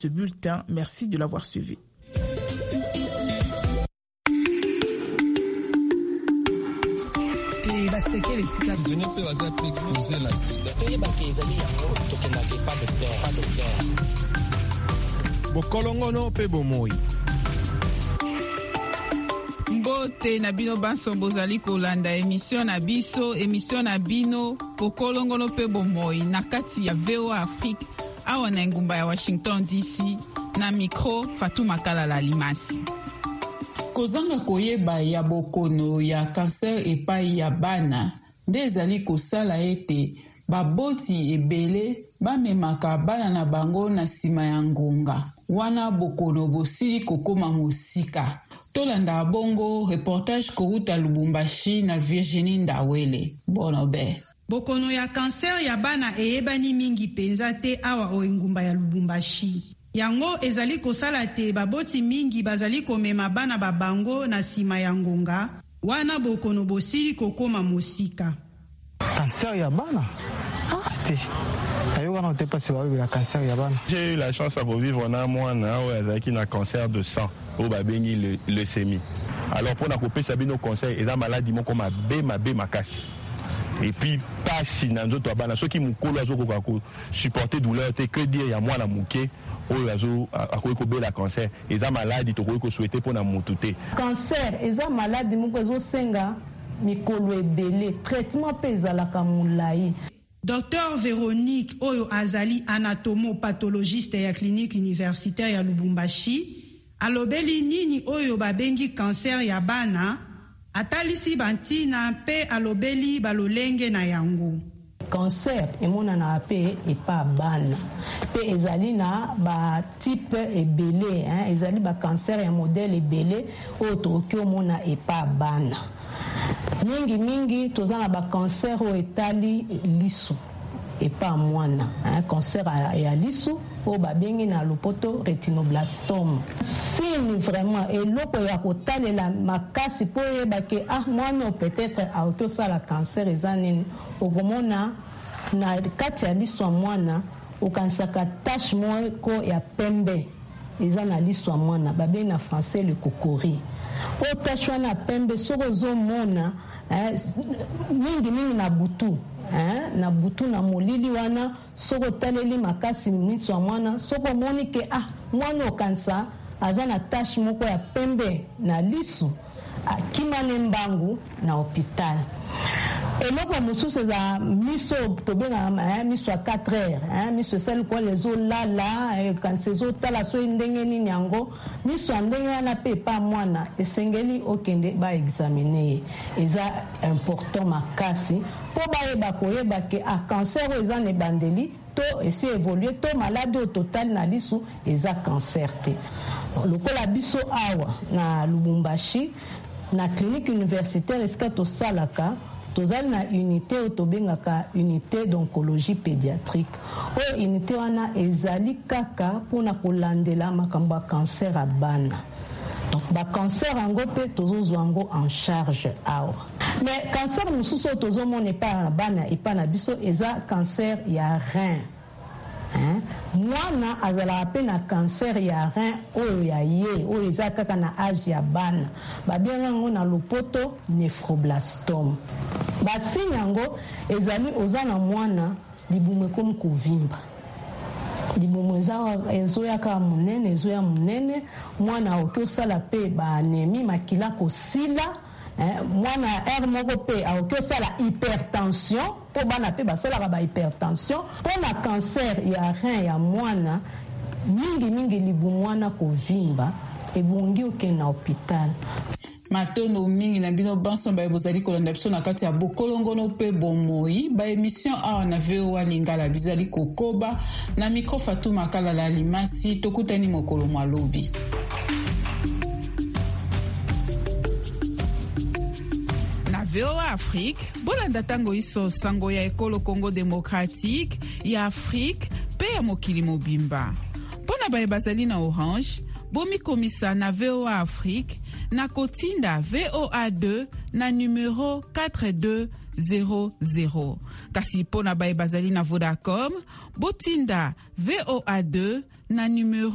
ce bulletin. Merci de l'avoir suivi. Bokolongono pe bomoi. Mbote na bino banso bozali kolanda émission na biso, émission na bino Bokolongono pe bomoi na kati ya VOA Afrique awa na ngumba ya Washington DC, na micro Fatou Makala Limasi. Kozanga koyeba ya bokono ya cancer epai ya bana nde ezali kosala ete baboti ebele bamemaka bana na bango na nsima ya ngonga wana bokono bosili kokoma mosika. Tolanda bongo reportage kouta Lubumbashi na Virginie Ndawele. Bonobe. Bokono ya cancer ya bana eyebani mingi penza te awa oengumba ya Lubumbashi. Yango ezali kosala te baboti mingi bazali komema bana babango na sima ya ngonga wana bokono bosili kokoma mosika. Cancer ya bana? J'ai eu la chance à revivre un mois avec un cancer de sang au babengi leucémie. Alors pour la couper ça nos conseils et la maladie mon comme ma casse. Et puis pas si dans d'autres bana ceux qui me collent supporter douleur que dire il y a moi la mouké au azo à quoi la cancer et la maladie to ko souhaiter pour na mututé. Cancer et la maladie mon ko senga mikolo ebele traitement pezala kamulai. Docteur Véronique Oyo Azali, anatomopathologiste ya clinique universitaire ya Lubumbashi, alobeli nini Oyo babengi cancer ya bana, atalisi bantina pe alobeli balolenge na yango. Cancer emona na pe epa bana. Pe ezali na ba type ebele, ezali ba cancer ya modèle ebele oyo tokyo mona epa bana. Mingi tozana ba cancer o etali lisu epa mwana cancer ya lisu o babengi na lopoto retinoblastome. Si vraiment eloko ya kotalela makasi po yeba ke mwana peut-être aokosa la cancer ezanini okomona na kati ya lisu mwana okansaka tache moko ya pembe ezana lisu mwana babengi na français le kokori. O tache wana pembe soko zo mona mingi na butu na molili wana soko taleli makasi miso mwana soko moni ke mwana okansa azana tache moko ya pembe na lisu akimane mbangu na hopital. Eloko mosusu za miso tobenga miso a 4 heures miso sel ko les eaux lala quand ces eaux tala so ndenge nini yango miso ndenge wana pe pa mwana esengeli okende ba examiner eza important makasi po ba yeba koyeba ke cancer eza ne bandeli to esi évoluer to malade au total na lisu eza cancer te. Lokola biso awa na Lubumbashi na clinique universitaire eskato salaka tozali na unité otobengaka unité d'oncologie pédiatrique. O unité wana ezali kaka pona kolandela makambo ya cancer a bana. Donc ba cancer ango pe tozozwa ngo en charge awa. Mais cancer mosusu tozomona pa bana epa na biso eza cancer ya rein. Mwana azala pe na cancer ya rein oyo ya ye oyo eza kaka na âge ya bana babenga ngo na lopoto néphroblastome. Basini yango ezali ozana mwana libumu comme kovimba libumu ezoya ka munene ezoya munene mwana okosala pe ba anémie makila kosila mwana air moko pe okosala hypertension po bana pe basalaka ba hypertension po na cancer ya rein ya mwana mingi libumu wana kovimba ebongi okende na hopital. Matono mingi na bino banso ba bozali kolanda biso na kati ya Bokolongono pe bomoi ba émission awa na VOA Lingala bizali kokoba na micro Fatou Makala Limasi tokutani mokolo malobi. Na VOA Afrique bolanda tango iso sango ya ekolo Congo démocratique ya Afrique pe ya mokili mobimba. Pona ba bazali na Orange bomi komisa na VOA Afrique na kotinda VOA2 na numéro 4200. Kasi pona bae bazali na Vodacom, botinda VOA2 na numéro